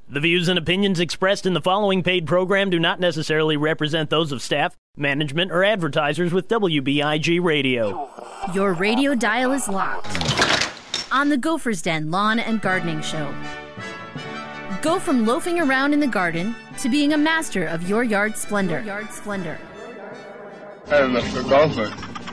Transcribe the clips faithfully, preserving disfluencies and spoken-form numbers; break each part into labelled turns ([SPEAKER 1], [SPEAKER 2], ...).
[SPEAKER 1] The views and opinions expressed in the following paid program do not necessarily represent those of staff, management, or advertisers with W B I G Radio.
[SPEAKER 2] Your radio dial is locked on the Gopher's Den Lawn and Gardening Show. Go from loafing around in the garden to being a master of your yard splendor. Yard splendor.
[SPEAKER 3] Hey, Mister Gopher.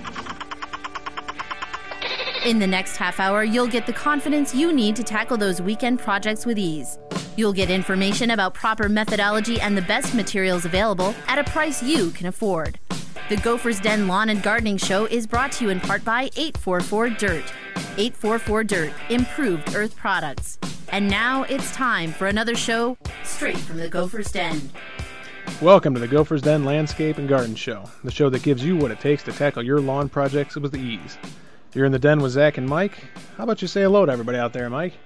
[SPEAKER 2] In the next half hour, you'll get the confidence you need to tackle those weekend projects with ease. You'll get information about proper methodology and the best materials available at a price you can afford. The Gopher's Den Lawn and Gardening Show is brought to you in part by eight four four dirt. eight four four dirt, improved earth products. And now it's time for another show straight from the Gopher's Den.
[SPEAKER 4] Welcome to the Gopher's Den Landscape and Garden Show, the show that gives you what it takes to tackle your lawn projects with ease. You're in the den with Zach and Mike. How about you say hello to everybody out there, Mike?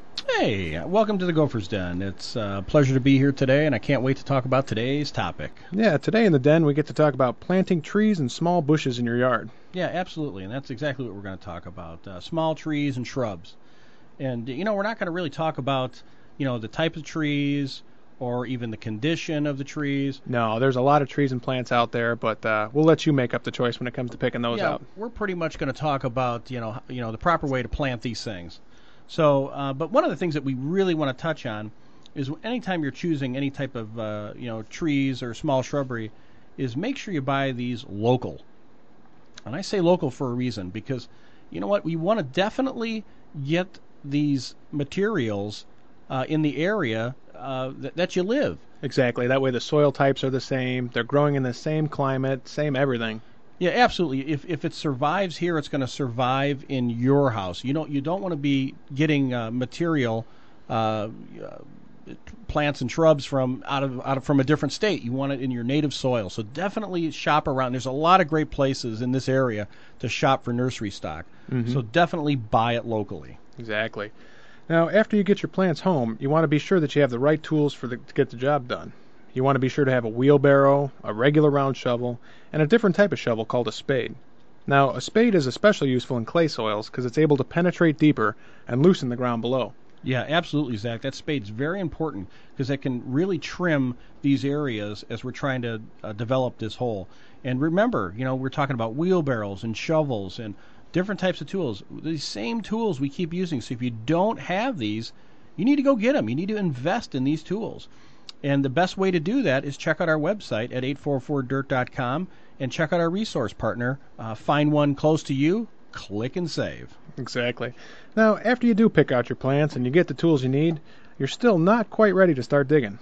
[SPEAKER 5] Hey, welcome to the Gopher's Den. It's a pleasure to be here today, and I can't wait to talk about today's topic.
[SPEAKER 4] Yeah, today in the den we get to talk about planting trees and small bushes in your yard.
[SPEAKER 5] Yeah, absolutely, and that's exactly what we're going to talk about, uh, small trees and shrubs. And, you know, we're not going to really talk about, you know, the type of trees or even the condition of the trees.
[SPEAKER 4] No, there's a lot of trees and plants out there, but uh, we'll let you make up the choice when it comes to picking those
[SPEAKER 5] yeah,
[SPEAKER 4] out.
[SPEAKER 5] We're pretty much going to talk about, you know, you know, the proper way to plant these things. So, uh, but one of the things that we really want to touch on is anytime you're choosing any type of, uh, you know, trees or small shrubbery, is make sure you buy these local. And I say local for a reason, because, you know what, we want to definitely get these materials uh, in the area uh, th- that you live.
[SPEAKER 4] Exactly. That way the soil types are the same. They're growing in the same climate, same everything.
[SPEAKER 5] Yeah, absolutely. If if it survives here, it's going to survive in your house. You don't you don't want to be getting uh, material, uh, uh, plants and shrubs from out of out of from a different state. You want it in your native soil. So definitely shop around. There's a lot of great places in this area to shop for nursery stock. Mm-hmm. So definitely buy it locally.
[SPEAKER 4] Exactly. Now, after you get your plants home, you want to be sure that you have the right tools for the, to get the job done. You want to be sure to have a wheelbarrow, a regular round shovel, and a different type of shovel called a spade. Now, a spade is especially useful in clay soils because it's able to penetrate deeper and loosen the ground below.
[SPEAKER 5] Yeah, absolutely, Zach. That spade's very important because it can really trim these areas as we're trying to uh, develop this hole. And remember, you know, we're talking about wheelbarrows and shovels and different types of tools. These same tools we keep using. So if you don't have these, you need to go get them. You need to invest in these tools. And the best way to do that is check out our website at eight four four dirt dot com and check out our resource partner. Uh, find one close to you, click and save.
[SPEAKER 4] Exactly. Now, after you do pick out your plants and you get the tools you need, you're still not quite ready to start digging.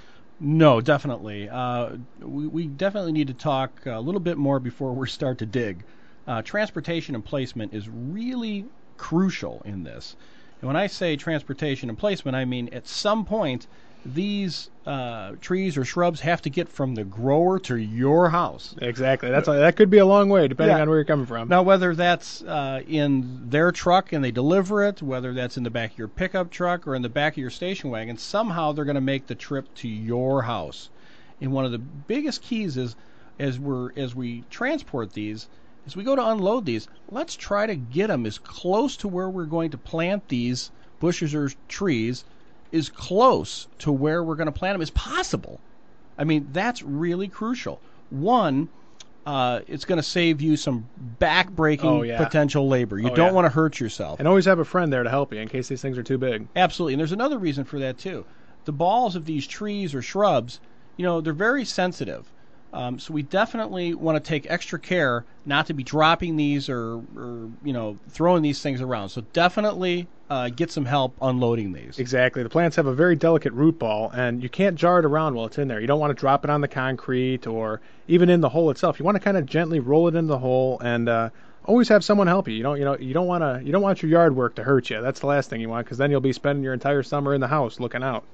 [SPEAKER 5] No, definitely. Uh, we, we definitely need to talk a little bit more before we start to dig. Uh, transportation and placement is really crucial in this. And when I say transportation and placement, I mean at some point these uh, trees or shrubs have to get from the grower to your house.
[SPEAKER 4] Exactly. That's a, that could be a long way, depending
[SPEAKER 5] yeah.
[SPEAKER 4] on where you're coming from.
[SPEAKER 5] Now, whether that's uh, in their truck and they deliver it, whether that's in the back of your pickup truck or in the back of your station wagon, somehow they're going to make the trip to your house. And one of the biggest keys is, as we're as we transport these, as we go to unload these, let's try to get them as close to where we're going to plant these bushes or trees, as close to where we're going to plant them as possible. I mean, that's really crucial. One, uh, it's going to save you some back-breaking
[SPEAKER 4] oh, yeah.
[SPEAKER 5] potential labor. You
[SPEAKER 4] oh,
[SPEAKER 5] don't
[SPEAKER 4] yeah.
[SPEAKER 5] want to hurt yourself.
[SPEAKER 4] And always have a friend there to help you in case these things are too big.
[SPEAKER 5] Absolutely. And there's another reason for that, too. The balls of these trees or shrubs, you know, they're very sensitive. Um, so we definitely want to take extra care not to be dropping these or, or you know, throwing these things around. So definitely uh, get some help unloading these.
[SPEAKER 4] Exactly. The plants have a very delicate root ball, and you can't jar it around while it's in there. You don't want to drop it on the concrete or even in the hole itself. You want to kind of gently roll it into the hole and uh, always have someone help you. You don't, you know, you don't want to, you don't want your yard work to hurt you. That's the last thing you want, because then you'll be spending your entire summer in the house looking out.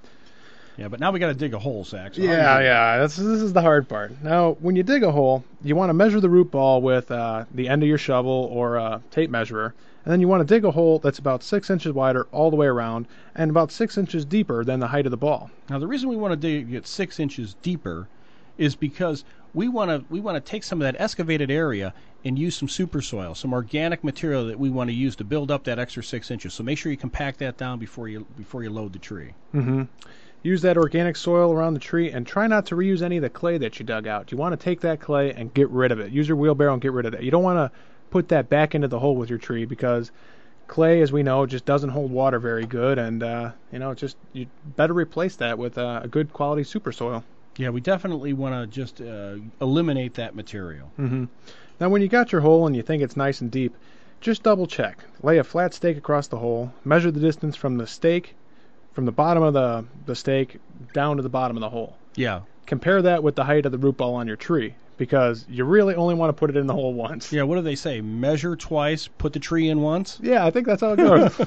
[SPEAKER 5] Yeah, but now we got to dig a hole, Zach. So
[SPEAKER 4] yeah, yeah. This, this is the hard part. Now, when you dig a hole, you want to measure the root ball with uh, the end of your shovel or a tape measurer, and then you want to dig a hole that's about six inches wider all the way around and about six inches deeper than the height of the ball.
[SPEAKER 5] Now, the reason we want to dig it six inches deeper is because we want to we want to take some of that excavated area and use some super soil, some organic material that we want to use to build up that extra six inches. So make sure you compact that down before you before you load the tree.
[SPEAKER 4] Mm-hmm. Use that organic soil around the tree, and try not to reuse any of the clay that you dug out. You want to take that clay and get rid of it. Use your wheelbarrow and get rid of that. You don't want to put that back into the hole with your tree, because clay, as we know, just doesn't hold water very good, and uh, you know, just you better replace that with uh, a good quality super soil.
[SPEAKER 5] Yeah, we definitely want to just uh, eliminate that material.
[SPEAKER 4] Mm-hmm. Now, when you got your hole and you think it's nice and deep, just double check. Lay a flat stake across the hole. Measure the distance from the stake, from the bottom of the, the stake down to the bottom of the hole.
[SPEAKER 5] Yeah.
[SPEAKER 4] Compare that with the height of the root ball on your tree, because you really only want to put it in the hole once.
[SPEAKER 5] Yeah, what do they say? Measure twice, put the tree in once?
[SPEAKER 4] Yeah, I think that's how it goes.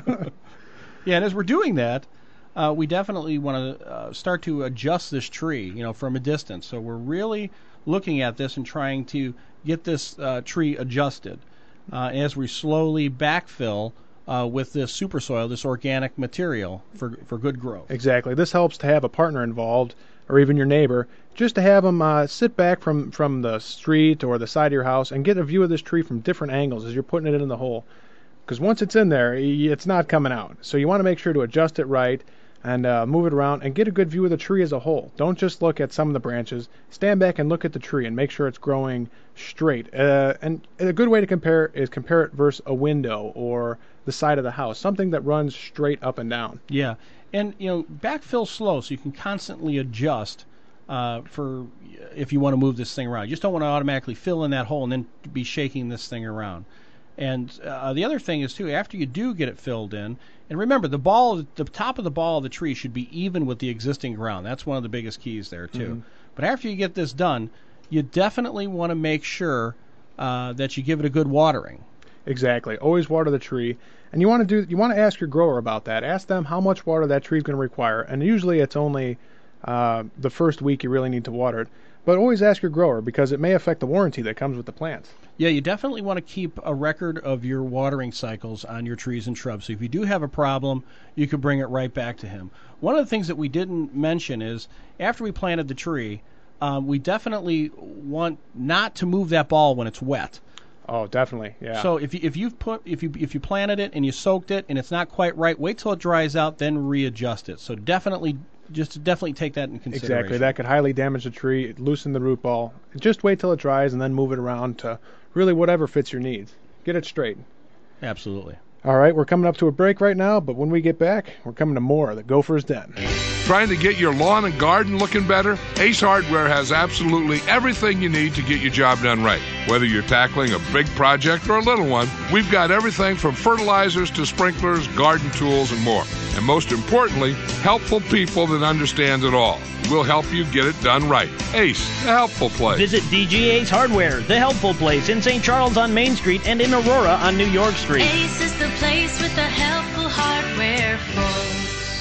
[SPEAKER 5] Yeah, and as we're doing that, uh, we definitely want to uh, start to adjust this tree, you know, from a distance. So we're really looking at this and trying to get this uh, tree adjusted uh, as we slowly backfill uh, with this super soil, this organic material for for good growth.
[SPEAKER 4] Exactly. This helps to have a partner involved, or even your neighbor, just to have them uh, sit back from, from the street or the side of your house and get a view of this tree from different angles as you're putting it in the hole. Because once it's in there, it's not coming out. So you want to make sure to adjust it right and uh, move it around and get a good view of the tree as a whole. Don't just look at some of the branches. Stand back and look at the tree and make sure it's growing straight. Uh, and a good way to compare is compare it versus a window or the side of the house, something that runs straight up and down.
[SPEAKER 5] Yeah, and you know, backfill slow so you can constantly adjust uh, for if you want to move this thing around. You just don't want to automatically fill in that hole and then be shaking this thing around. And uh, the other thing is, too, after you do get it filled in, and remember, the ball, the top of the ball of the tree should be even with the existing ground. That's one of the biggest keys there, too. Mm-hmm. But after you get this done, you definitely want to make sure uh, that you give it a good watering.
[SPEAKER 4] Exactly. Always water the tree. And you want to do you want to ask your grower about that. Ask them how much water that tree is going to require. And usually it's only uh, the first week you really need to water it. But always ask your grower, because it may affect the warranty that comes with the plants.
[SPEAKER 5] Yeah, you definitely want to keep a record of your watering cycles on your trees and shrubs. So if you do have a problem, you can bring it right back to him. One of the things that we didn't mention is after we planted the tree, um, we definitely want not to move that ball when it's wet.
[SPEAKER 4] Oh, definitely, yeah.
[SPEAKER 5] So if you, if you've put if you if you planted it and you soaked it and it's not quite right, wait till it dries out, then readjust it. So definitely, just definitely take that into consideration.
[SPEAKER 4] Exactly, that could highly damage the tree, loosen the root ball. Just wait till it dries and then move it around to really whatever fits your needs. Get it straight.
[SPEAKER 5] Absolutely.
[SPEAKER 4] All right, we're coming up to a break right now, but when we get back, we're coming to more of the Gopher's Den.
[SPEAKER 6] Trying to get your lawn and garden looking better? Ace Hardware has absolutely everything you need to get your job done right. Whether you're tackling a big project or a little one, we've got everything from fertilizers to sprinklers, garden tools, and more. And most importantly, helpful people that understand it all. We'll help you get it done right. Ace, the helpful place.
[SPEAKER 1] Visit D G Ace Hardware, the helpful place in Saint Charles on Main Street and in Aurora on New York Street.
[SPEAKER 7] Ace is the place with the helpful hardware, folks.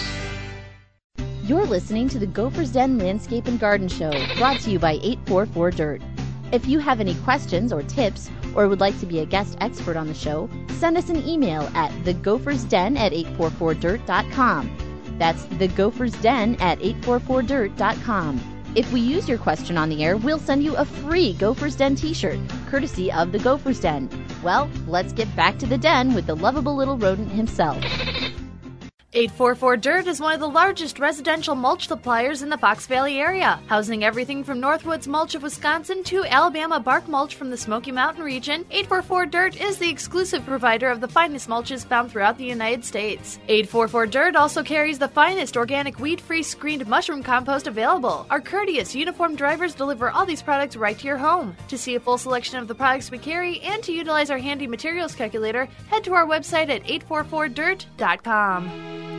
[SPEAKER 2] You're listening to the Gopher's Den Landscape and Garden Show, brought to you by eight four four Dirt. If you have any questions or tips, or would like to be a guest expert on the show, send us an email at thegophersden at eight four four dirt dot com. That's thegophersden at eight four four dirt dot com. If we use your question on the air, we'll send you a free Gopher's Den t-shirt, courtesy of the Gopher's Den. Well, let's get back to the den with the lovable little rodent himself.
[SPEAKER 8] eight four four Dirt is one of the largest residential mulch suppliers in the Fox Valley area, housing everything from Northwoods Mulch of Wisconsin to Alabama Bark Mulch from the Smoky Mountain region. eight four four Dirt is the exclusive provider of the finest mulches found throughout the United States. eight four four Dirt also carries the finest organic weed-free screened mushroom compost available. Our courteous, uniformed drivers deliver all these products right to your home. To see a full selection of the products we carry and to utilize our handy materials calculator, head to our website at eight four four dirt dot com.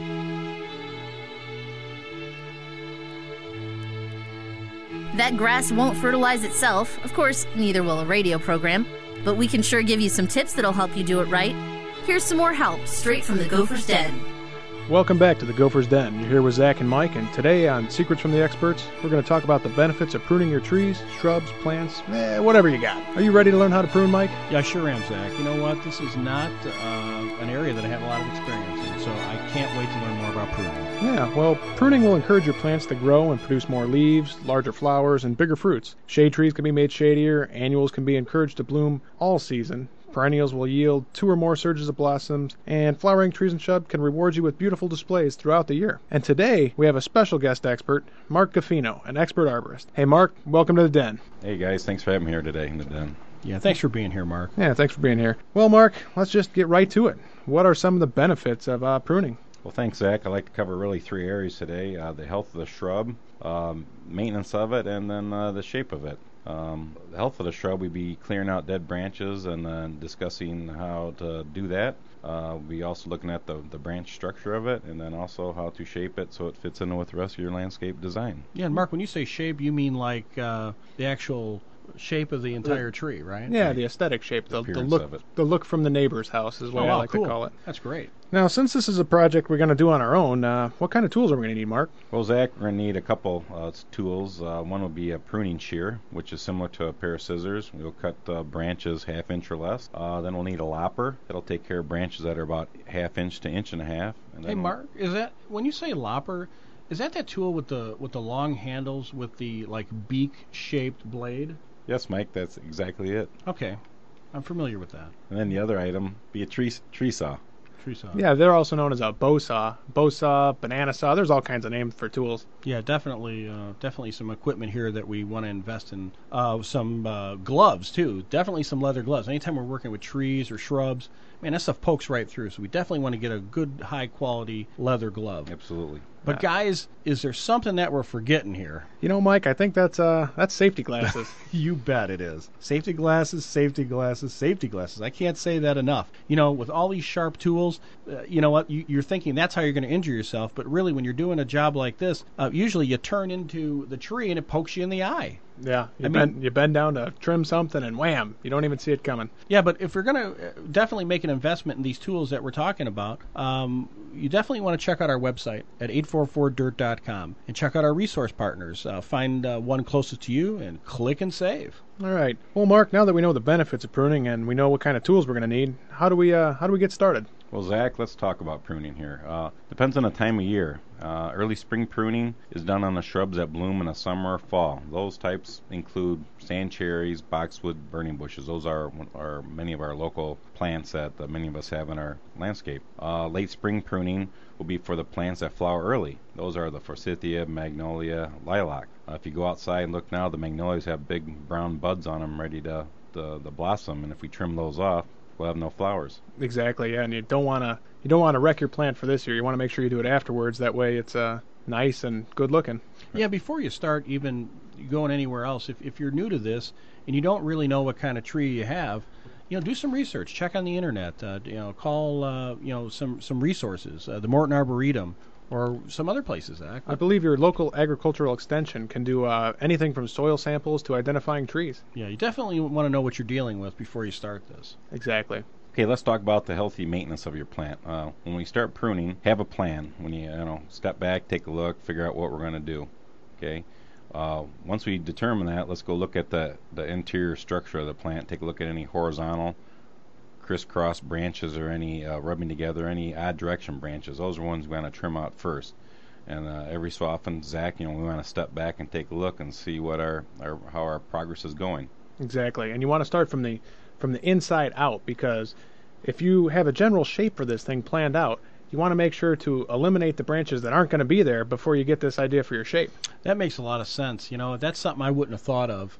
[SPEAKER 2] That grass won't fertilize itself. Of course, neither will a radio program. But we can sure give you some tips that'll help you do it right. Here's some more help, straight from the Gopher's Den.
[SPEAKER 4] Welcome back to the Gopher's Den. You're here with Zach and Mike, and today on Secrets from the Experts, we're going to talk about the benefits of pruning your trees, shrubs, plants, eh, whatever you got. Are you ready to learn how to prune, Mike?
[SPEAKER 5] Yeah, I sure am, Zach. You know what? This is not uh, an area that I have a lot of experience in, so I can't wait to learn more more about pruning.
[SPEAKER 4] Yeah, well, pruning will encourage your plants to grow and produce more leaves, larger flowers, and bigger fruits. Shade trees can be made shadier, annuals can be encouraged to bloom all season, perennials will yield two or more surges of blossoms, and flowering trees and shrubs can reward you with beautiful displays throughout the year. And today, we have a special guest expert, Mark Gaffino, an expert arborist. Hey, Mark, welcome to the Den.
[SPEAKER 9] Hey, guys, thanks for having me here today in the Den.
[SPEAKER 5] Yeah, thanks for being here, Mark.
[SPEAKER 4] Yeah, thanks for being here. Well, Mark, let's just get right to it. What are some of the benefits of uh, pruning?
[SPEAKER 9] Well, thanks, Zach. I'd like to cover really three areas today. Uh, the health of the shrub, um, maintenance of it, and then uh, the shape of it. Um, the health of the shrub, we'd be clearing out dead branches and then discussing how to do that. Uh, we'll be also looking at the, the branch structure of it, and then also how to shape it so it fits in with the rest of your landscape design.
[SPEAKER 5] Yeah, and Mark, when you say shape, you mean like uh, the actual shape of the entire tree, right?
[SPEAKER 4] Yeah, the aesthetic shape, the, the, the
[SPEAKER 9] appearance
[SPEAKER 4] look,
[SPEAKER 9] of it.
[SPEAKER 4] the look from the neighbor's house is what
[SPEAKER 5] Oh,
[SPEAKER 4] I
[SPEAKER 5] wow,
[SPEAKER 4] like
[SPEAKER 5] cool.
[SPEAKER 4] to call it.
[SPEAKER 5] That's great.
[SPEAKER 4] Now, since this is a project we're going to do on our own, uh, what kind of tools are we going to need, Mark?
[SPEAKER 9] Well, Zach, we're going to need a couple uh, tools. Uh, one will be a pruning shear, which is similar to a pair of scissors. We'll cut uh, branches half inch or less. Uh, then we'll need a lopper. That'll take care of branches that are about half inch to inch and a half. And
[SPEAKER 5] Hey,
[SPEAKER 9] then
[SPEAKER 5] Mark, is that when you say lopper? Is that that tool with the with the long handles with the like beak-shaped blade?
[SPEAKER 9] Yes, Mike, that's exactly it.
[SPEAKER 5] Okay, I'm familiar with that.
[SPEAKER 9] And then the other item be a tree tree saw.
[SPEAKER 5] Tree saw.
[SPEAKER 4] Yeah, they're also known as a bow saw, bow saw, banana saw. There's all kinds of names for tools.
[SPEAKER 5] Yeah, definitely, uh, definitely some equipment here that we want to invest in. Uh, some uh, gloves too. Definitely some leather gloves. Anytime we're working with trees or shrubs, man, that stuff pokes right through. So we definitely want to get a good, high quality leather glove.
[SPEAKER 9] Absolutely.
[SPEAKER 5] But guys, is there something that we're forgetting here?
[SPEAKER 4] You know, Mike, I think that's uh that's safety glasses.
[SPEAKER 5] You bet it is. Safety glasses, safety glasses, safety glasses. I can't say that enough. You know, with all these sharp tools, uh, you know what, you, you're thinking that's how you're going to injure yourself. But really, when you're doing a job like this, uh, usually you turn into the tree and it pokes you in the eye.
[SPEAKER 4] Yeah, you
[SPEAKER 5] I
[SPEAKER 4] bend
[SPEAKER 5] mean-
[SPEAKER 4] you bend down to trim something and wham, you don't even see it coming.
[SPEAKER 5] Yeah, but if we're going to definitely make an investment in these tools that we're talking about, um, you definitely want to check out our website at eight four four dirt dot com and check out our resource partners. Uh, find uh, one closest to you and click and save.
[SPEAKER 4] All right. Well, Mark, now that we know the benefits of pruning and we know what kind of tools we're going to need, how do we uh how do we get started?
[SPEAKER 9] Well, Zach, let's talk about pruning here. Uh, depends on the time of year. Uh, early spring pruning is done on the shrubs that bloom in the summer or fall. Those types include sand cherries, boxwood, burning bushes. Those are, are many of our local plants that uh, many of us have in our landscape. Uh, late spring pruning will be for the plants that flower early. Those are the forsythia, magnolia, lilac. Uh, if you go outside and look now, the magnolias have big brown buds on them ready to, to, to blossom, and if we trim those off, we'll have no flowers.
[SPEAKER 4] Exactly. Yeah, and you don't want to you don't want to wreck your plant for this year. You want to make sure you do it afterwards. That way, it's uh nice and good looking.
[SPEAKER 5] Yeah, before you start even going anywhere else, if, if you're new to this and you don't really know what kind of tree you have, you know, do some research. Check on the internet. Uh, you know, call uh, you know some some resources, uh, the Morton Arboretum, or some other places. Zach.
[SPEAKER 4] I believe your local agricultural extension can do uh, anything from soil samples to identifying trees.
[SPEAKER 5] Yeah, you definitely want to know what you're dealing with before you start this.
[SPEAKER 4] Exactly.
[SPEAKER 9] Okay, let's talk about the healthy maintenance of your plant. Uh, when we start pruning, have a plan. When you, you know, step back, take a look, figure out what we're going to do. Okay. Uh, once we determine that, let's go look at the the interior structure of the plant. Take a look at any horizontal, crisscross branches or any uh, rubbing together, any odd direction branches. Those are ones we want to trim out first. And uh, every so often, Zach, you know, we want to step back and take a look and see what our, our how our progress is going.
[SPEAKER 4] Exactly. And you want to start from the from the inside out, because if you have a general shape for this thing planned out, you want to make sure to eliminate the branches that aren't going to be there before you get this idea for your shape.
[SPEAKER 5] That makes a lot of sense. You know, that's something I wouldn't have thought of.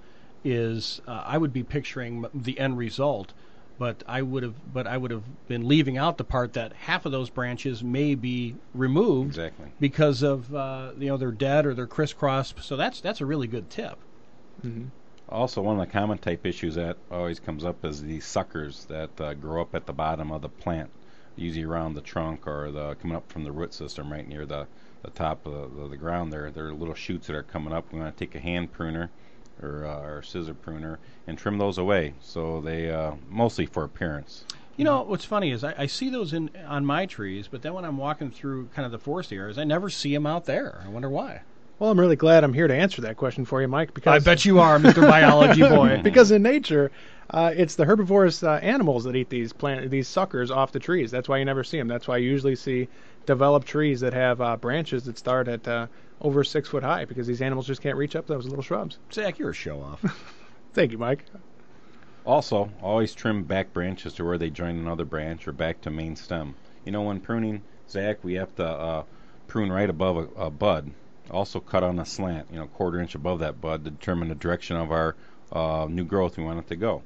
[SPEAKER 5] Is uh, I would be picturing the end result, but I would have, but I would have been leaving out the part that half of those branches may be removed
[SPEAKER 9] Exactly.
[SPEAKER 5] because of uh, you know they're dead or they're crisscrossed. So that's that's a really good tip.
[SPEAKER 4] Mm-hmm.
[SPEAKER 9] Also, one of the common type issues that always comes up is these suckers that uh, grow up at the bottom of the plant, usually around the trunk or the coming up from the root system right near the, the top of the, the ground there. There are little shoots that are coming up. We want to take a hand pruner or, uh, or scissor pruner and trim those away. So they uh, mostly for appearance.
[SPEAKER 5] You know what's funny is I, I see those in on my trees, but then when I'm walking through kind of the forest areas, I never see them out there. I wonder why.
[SPEAKER 4] Well, I'm really glad I'm here to answer that question for you, Mike. Because
[SPEAKER 5] I bet you are, Mister Biology Boy.
[SPEAKER 4] Because in nature, uh, it's the herbivorous uh, animals that eat these plant these suckers off the trees. That's why you never see them. That's why you usually see developed trees that have uh, branches that start at uh, over six foot high, because these animals just can't reach up those little shrubs.
[SPEAKER 5] Zach, you're a show-off.
[SPEAKER 4] Thank you, Mike.
[SPEAKER 9] Also, always trim back branches to where they join another branch or back to main stem. You know, when pruning, Zach, we have to uh, prune right above a, a bud. Also cut on a slant, you know, quarter inch above that bud to determine the direction of our uh, new growth we want it to go.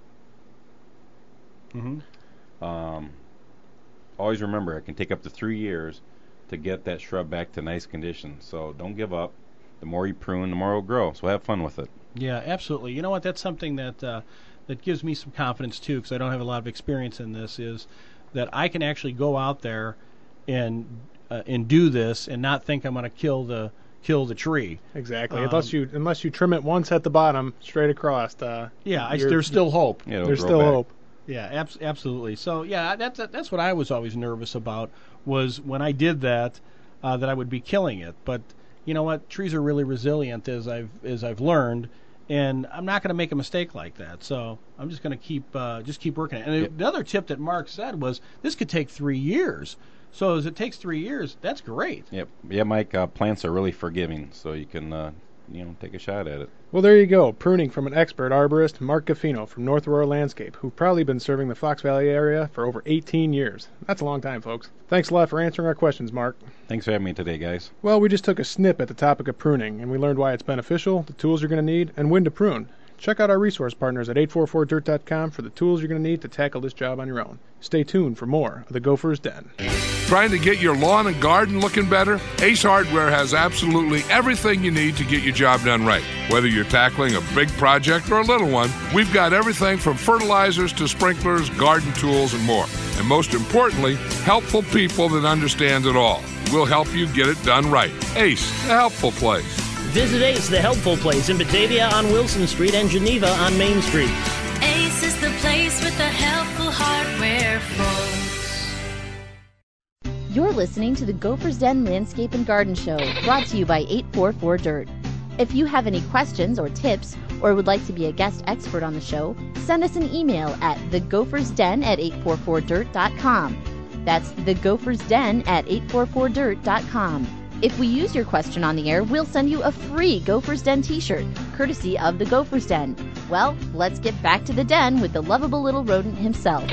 [SPEAKER 5] Mm-hmm.
[SPEAKER 9] Um, always remember, it can take up to three years to get that shrub back to nice condition. So don't give up. The more you prune, the more it will grow. So have fun with it.
[SPEAKER 5] Yeah, absolutely. You know what? That's something that uh, that gives me some confidence too, because I don't have a lot of experience in this. Is that I can actually go out there and uh, and do this and not think I'm going to kill the kill the tree.
[SPEAKER 4] Exactly.
[SPEAKER 5] Um,
[SPEAKER 4] unless you unless you trim it once at the bottom, straight across. Uh,
[SPEAKER 5] yeah, I, there's still hope.
[SPEAKER 9] Yeah, it'll
[SPEAKER 4] there's
[SPEAKER 9] grow
[SPEAKER 4] still
[SPEAKER 9] back.
[SPEAKER 4] hope.
[SPEAKER 5] Yeah, abs- absolutely. So yeah, that's that's what I was always nervous about, was when I did that, uh, that I would be killing it. But you know what? Trees are really resilient, as I've as I've learned, and I'm not going to make a mistake like that. So I'm just going to keep uh, just keep working it. And
[SPEAKER 9] Yep.
[SPEAKER 5] the other tip that Mark said was this could take three years. So as it takes three years, that's great.
[SPEAKER 9] Yep. Yeah, Mike, uh, plants are really forgiving, so you can, uh, you know, take a shot at it.
[SPEAKER 4] Well, there you go. Pruning from an expert arborist, Mark Gaffino from North Aurora Landscape, who've probably been serving the Fox Valley area for over eighteen years. That's a long time, folks. Thanks a lot for answering our questions, Mark.
[SPEAKER 9] Thanks for having me today, guys.
[SPEAKER 4] Well, we just took a snip at the topic of pruning, and we learned why it's beneficial, the tools you're going to need, and when to prune. Check out our resource partners at eight four four dirt dot com for the tools you're going to need to tackle this job on your own. Stay tuned for more of the Gopher's Den.
[SPEAKER 6] Trying to get your lawn and garden looking better? Ace Hardware has absolutely everything you need to get your job done right. Whether you're tackling a big project or a little one, we've got everything from fertilizers to sprinklers, garden tools, and more. And most importantly, helpful people that understand it all. We'll help you get it done right. Ace, the helpful place.
[SPEAKER 1] Visit Ace, the helpful place, in Batavia on Wilson Street and Geneva on Main Street.
[SPEAKER 7] Ace is the place with the helpful hardware, folks.
[SPEAKER 2] You're listening to the Gopher's Den Landscape and Garden Show, brought to you by eight four four dirt. If you have any questions or tips, or would like to be a guest expert on the show, send us an email at thegophersden at eight four four dirt dot com. That's thegophersden at eight four four dirt dot com. If we use your question on the air, we'll send you a free Gopher's Den t-shirt, courtesy of the Gopher's Den. Well, let's get back to the den with the lovable little rodent himself.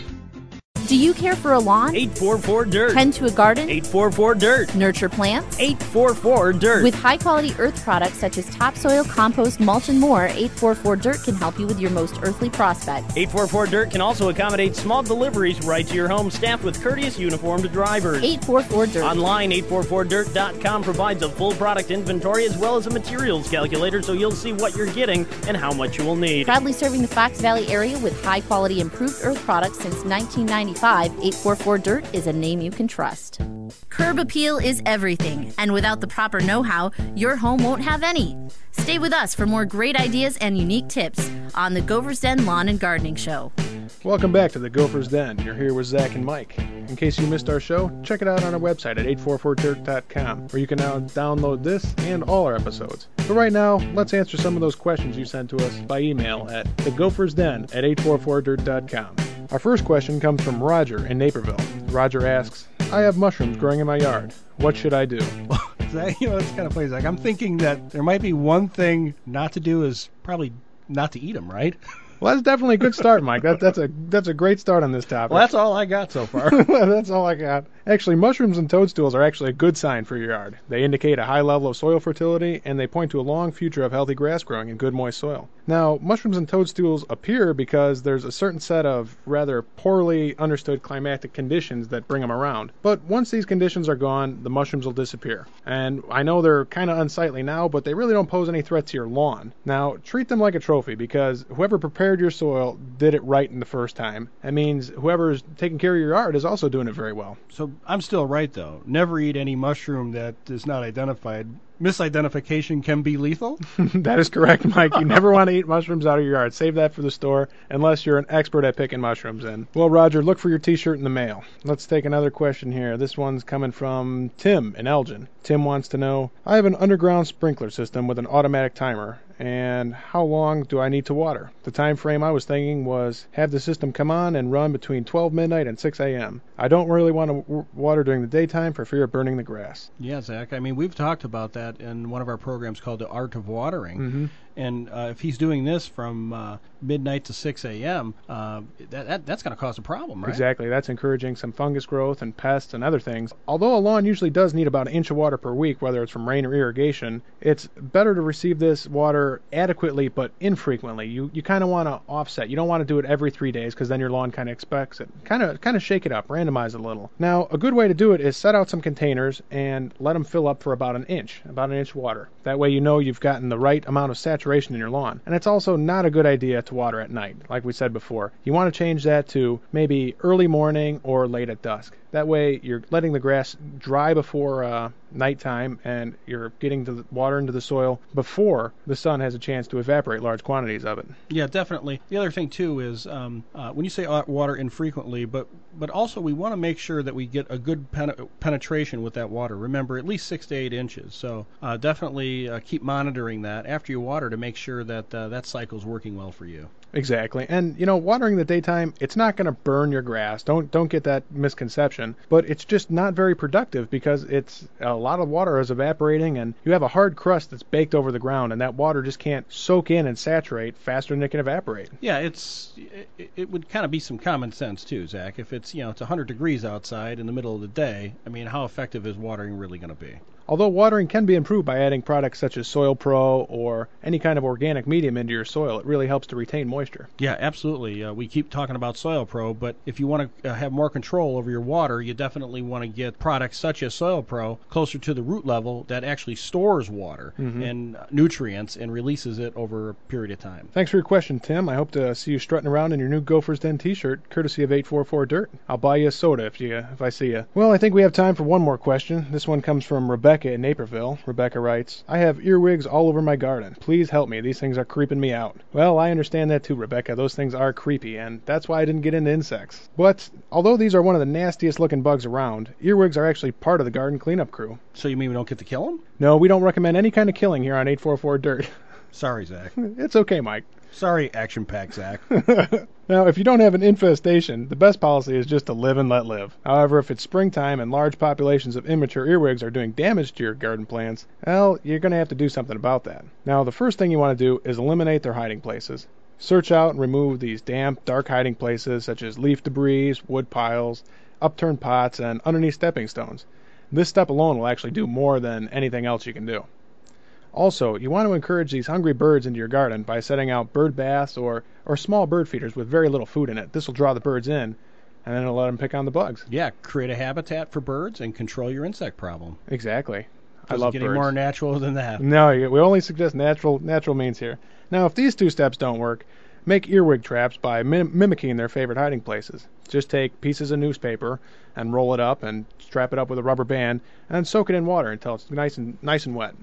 [SPEAKER 2] Do you care for a lawn?
[SPEAKER 1] eight four four dirt.
[SPEAKER 2] Tend to a garden?
[SPEAKER 1] eight four four dirt.
[SPEAKER 2] Nurture plants?
[SPEAKER 1] eight four four dirt.
[SPEAKER 2] With high-quality earth products such as topsoil, compost, mulch, and more, eight four four dirt can help you with your most earthly prospects.
[SPEAKER 1] eight four four dirt can also accommodate small deliveries right to your home, staffed with courteous uniformed drivers.
[SPEAKER 2] eight four four dirt.
[SPEAKER 1] Online, eight four four dirt dot com provides a full product inventory as well as a materials calculator, so you'll see what you're getting and how much you will need.
[SPEAKER 2] Proudly serving the Fox Valley area with high-quality improved earth products since nineteen ninety-five, eight four four dirt is a name you can trust. Curb appeal is everything, and without the proper know-how, your home won't have any. Stay with us for more great ideas and unique tips on the Gopher's Den Lawn and Gardening Show.
[SPEAKER 4] Welcome back to the Gopher's Den. You're here with Zach and Mike. In case you missed our show, check it out on our website at eight four four dirt dot com, where you can now download this and all our episodes. But right now, let's answer some of those questions you sent to us by email at thegophersden at eight four four dirt dot com. Our first question comes from Roger in Naperville. Roger asks, I have mushrooms growing in my yard. What should I do?
[SPEAKER 5] Zach, you know, it's kind of funny, Zach. I'm thinking that there might be one thing not to do is probably not to eat them, right?
[SPEAKER 4] Well, that's definitely a good start, Mike. That, that's a that's a great start on this topic.
[SPEAKER 5] Well, that's all I got so far.
[SPEAKER 4] That's all I got. Actually, mushrooms and toadstools are actually a good sign for your yard. They indicate a high level of soil fertility, and they point to a long future of healthy grass growing in good moist soil. Now, mushrooms and toadstools appear because there's a certain set of rather poorly understood climatic conditions that bring them around. But once these conditions are gone, the mushrooms will disappear. And I know they're kind of unsightly now, but they really don't pose any threat to your lawn. Now, treat them like a trophy, because whoever prepared your soil did it right in the first time. That means whoever's taking care of your yard is also doing it very well.
[SPEAKER 5] So I'm still right, though. Never eat any mushroom that is not identified. Misidentification can be lethal?
[SPEAKER 4] That is correct, Mike. You never want to eat mushrooms out of your yard. Save that for the store, unless you're an expert at picking mushrooms in. Well, Roger, look for your T-shirt in the mail. Let's take another question here. This one's coming from Tim in Elgin. Tim wants to know, I have an underground sprinkler system with an automatic timer, and how long do I need to water? The time frame I was thinking was have the system come on and run between twelve midnight and six a.m. I don't really want to w- water during the daytime for fear of burning the grass.
[SPEAKER 5] Yeah, Zach. I mean, we've talked about that in one of our programs called The Art of Watering.
[SPEAKER 4] Mm-hmm.
[SPEAKER 5] And uh, if he's doing this from uh, midnight to six a.m., uh, that, that that's going to cause a problem, right?
[SPEAKER 4] Exactly. That's encouraging some fungus growth and pests and other things. Although a lawn usually does need about an inch of water per week, whether it's from rain or irrigation, it's better to receive this water adequately but infrequently. You you kind of want to offset. You don't want to do it every three days because then your lawn kind of expects it. Kind of kind of shake it up, randomize it a little. Now, a good way to do it is set out some containers and let them fill up for about an inch, about an inch of water. That way you know you've gotten the right amount of saturation in your lawn. And it's also not a good idea to water at night, like we said before. You want to change that to maybe early morning or late at dusk. That way you're letting the grass dry before uh, nighttime, and you're getting the water into the soil before the sun has a chance to evaporate large quantities of it.
[SPEAKER 5] Yeah, definitely. The other thing, too, is um, uh, when you say water infrequently, but but also we want to make sure that we get a good pen- penetration with that water. Remember, at least six to eight inches. So uh, definitely uh, keep monitoring that after you water to make sure that uh, that cycle's working well for you.
[SPEAKER 4] Exactly. And, you know, watering in the daytime, it's not going to burn your grass. Don't don't get that misconception. But it's just not very productive because it's a lot of water is evaporating, and you have a hard crust that's baked over the ground, and that water just can't soak in and saturate faster than it can evaporate.
[SPEAKER 5] Yeah, it's it, it would kind of be some common sense, too, Zach. If it's, you know, it's one hundred degrees outside in the middle of the day, I mean, how effective is watering really going to be?
[SPEAKER 4] Although watering can be improved by adding products such as Soil Pro or any kind of organic medium into your soil, it really helps to retain moisture.
[SPEAKER 5] Yeah, absolutely. Uh, we keep talking about Soil Pro, but if you want to uh, have more control over your water, you definitely want to get products such as Soil Pro closer to the root level that actually stores water mm-hmm. and nutrients and releases it over a period of time.
[SPEAKER 4] Thanks for your question, Tim. I hope to see you strutting around in your new Gophers Den t-shirt, courtesy of eight forty-four Dirt. I'll buy you a soda if you if I see you. Well, I think we have time for one more question. This one comes from Rebecca in Naperville. Rebecca writes, I have earwigs all over my garden. Please help me. These things are creeping me out. Well, I understand that too, Rebecca. Those things are creepy, and that's why I didn't get into insects. But although these are one of the nastiest looking bugs around, earwigs are actually part of the garden cleanup crew.
[SPEAKER 5] So you mean we don't get to kill them?
[SPEAKER 4] No, we don't recommend any kind of killing here on eight forty-four Dirt.
[SPEAKER 5] Sorry, Zach.
[SPEAKER 4] It's okay, Mike.
[SPEAKER 5] Sorry, action-packed Zach.
[SPEAKER 4] Now, if you don't have an infestation, the best policy is just to live and let live. However, if it's springtime and large populations of immature earwigs are doing damage to your garden plants, well, you're going to have to do something about that. Now, the first thing you want to do is eliminate their hiding places. Search out and remove these damp, dark hiding places such as leaf debris, wood piles, upturned pots, and underneath stepping stones. This step alone will actually do more than anything else you can do. Also, you want to encourage these hungry birds into your garden by setting out bird baths or, or small bird feeders with very little food in it. This will draw the birds in, and then it'll let them pick on the bugs.
[SPEAKER 5] Yeah, create a habitat for birds and control your insect problem.
[SPEAKER 4] Exactly. I
[SPEAKER 5] Doesn't
[SPEAKER 4] love
[SPEAKER 5] get
[SPEAKER 4] birds.
[SPEAKER 5] Any more natural than that.
[SPEAKER 4] No, we only suggest natural natural means here. Now, if these two steps don't work, make earwig traps by mim- mimicking their favorite hiding places. Just take pieces of newspaper and roll it up and strap it up with a rubber band and soak it in water until it's nice and nice and wet.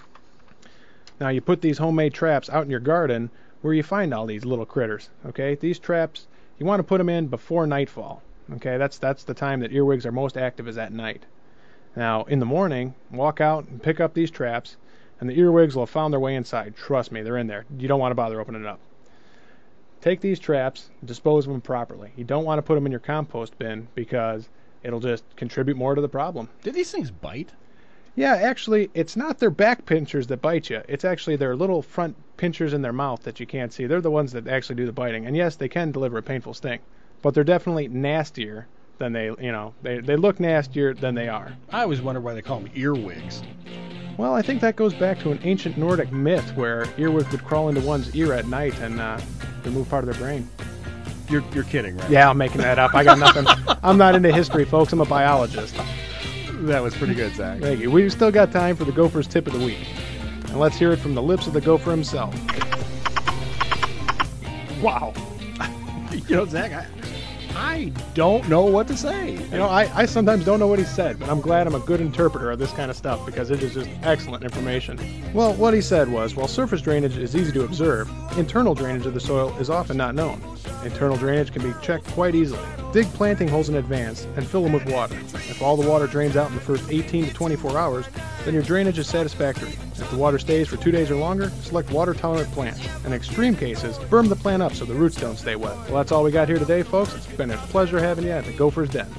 [SPEAKER 4] Now, you put these homemade traps out in your garden where you find all these little critters, okay? These traps, you want to put them in before nightfall, okay? That's that's the time that earwigs are most active, is at night. Now, in the morning, walk out and pick up these traps, and the earwigs will have found their way inside. Trust me, they're in there. You don't want to bother opening it up. Take these traps and dispose of them properly. You don't want to put them in your compost bin because it'll just contribute more to the problem.
[SPEAKER 5] Do these things bite?
[SPEAKER 4] Yeah, actually, it's not their back pinchers that bite you. It's actually their little front pinchers in their mouth that you can't see. They're the ones that actually do the biting. And yes, they can deliver a painful sting. But they're definitely nastier than they, you know, they, they look nastier than they are.
[SPEAKER 5] I always wondered why they call them earwigs.
[SPEAKER 4] Well, I think that goes back to an ancient Nordic myth where earwigs would crawl into one's ear at night and uh, remove part of their brain.
[SPEAKER 5] You're, you're kidding, right?
[SPEAKER 4] Yeah, I'm making that up. I got nothing. I'm not into history, folks. I'm a biologist.
[SPEAKER 5] That was pretty good, Zach.
[SPEAKER 4] Thank you. We've still got time for the Gopher's Tip of the Week. And let's hear it from the lips of the Gopher himself. Wow.
[SPEAKER 5] You know, Zach, I, I don't know what to say.
[SPEAKER 4] You know, I, I sometimes don't know what he said, but I'm glad I'm a good interpreter of this kind of stuff because it is just excellent information. Well, what he said was, while surface drainage is easy to observe, internal drainage of the soil is often not known. Internal drainage can be checked quite easily. Dig planting holes in advance and fill them with water. If all the water drains out in the first eighteen to twenty-four hours, then your drainage is satisfactory. If the water stays for two days or longer, select water-tolerant plants. In extreme cases, berm the plant up so the roots don't stay wet. Well, that's all we got here today, folks. It's been a pleasure having you at the Gopher's Den.